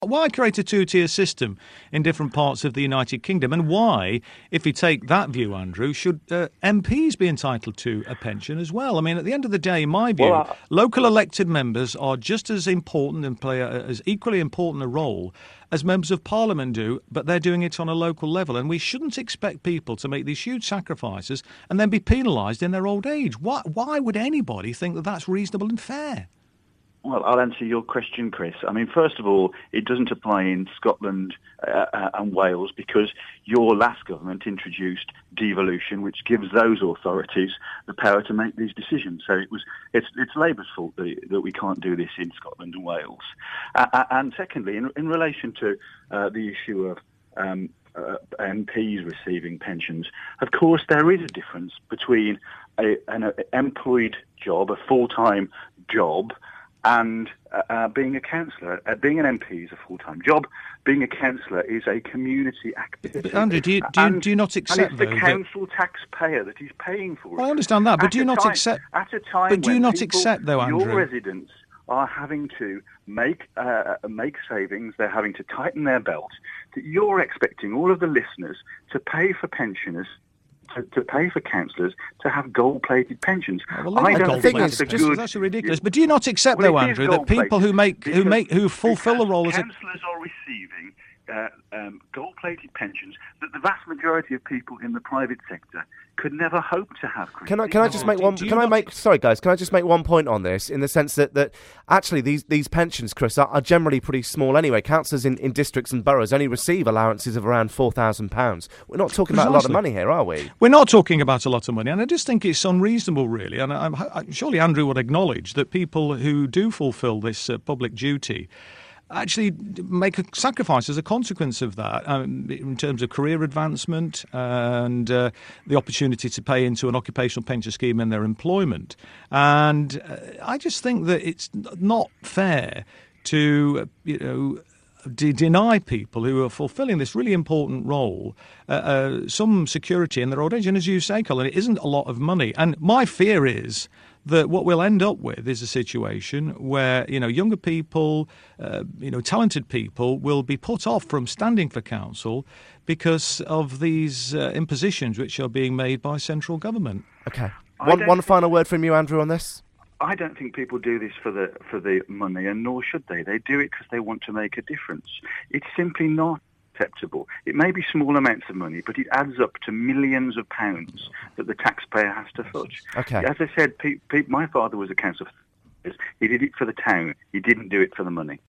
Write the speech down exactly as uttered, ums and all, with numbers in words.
Why create a two-tier system in different parts of the United Kingdom? And why, if you take that view, Andrew, should uh, M Ps be entitled to a pension as well? I mean, at the end of the day, in my view, Well, I, local elected members are just as important and play a, as equally important a role as members of Parliament do, but they're doing it on a local level. And we shouldn't expect people to make these huge sacrifices and then be penalised in their old age. Why, why would anybody think that that's reasonable and fair? Well, I'll answer your question, Chris. I mean, first of all, it doesn't apply in Scotland uh, uh, and Wales because your last government introduced devolution, which gives those authorities the power to make these decisions. So it was it's it's Labour's fault that, that we can't do this in Scotland and Wales. Uh, and secondly, in, in relation to uh, the issue of um, uh, M Ps receiving pensions, of course, there is a difference between a, an uh, employed job, a full-time job, and uh, uh, being a councillor. Uh, being an M P is a full-time job. Being a councillor is a community activity. But Andrew, do you, do you, and, do you not accept, and it's though, the council that... taxpayer that is paying for it. Well, I understand that, but at do you not time, accept... At a time but do you when not people, accept, though, Andrew... your residents are having to make uh, make savings, they're having to tighten their belt, that you're expecting all of the listeners to pay for pensioners, To, to pay for councillors to have gold-plated pensions. Oh, well, I don't think that's, that's a just, good. that's ridiculous. But do you not accept, well, though, Andrew, that people who make who make who fulfil the role as a councillors are receiving uh, um, gold-plated pensions that the vast majority of people in the private sector could never hope to have. Can I can I just make one? Can I make sorry guys? Can I just make one point on this in the sense that, that actually these these pensions, Chris, are, are generally pretty small anyway. Councillors in, in districts and boroughs only receive allowances of around four thousand pounds. We're not talking about a lot of money here, are we? We're not talking about a lot of money, and I just think it's unreasonable, really. And I'm, I'm, surely Andrew would acknowledge that people who do fulfil this uh, public duty actually make a sacrifice as a consequence of that um, in terms of career advancement and uh, the opportunity to pay into an occupational pension scheme in their employment. And uh, I just think that it's not fair to, uh, you know, de- deny people who are fulfilling this really important role uh, uh, some security in their old age. And as you say, Colin, it isn't a lot of money. And my fear is that what we'll end up with is a situation where, you know, younger people, uh, you know, talented people will be put off from standing for council because of these uh, impositions which are being made by central government. Okay. One one final word from you, Andrew, on this. I don't think people do this for the for the money, and nor should they. They do it because they want to make a difference. It's simply not acceptable. It may be small amounts of money, but it adds up to millions of pounds that the taxpayer has to foot. Okay. As I said, Pete, Pete, my father was a councillor. He did it for the town. He didn't do it for the money.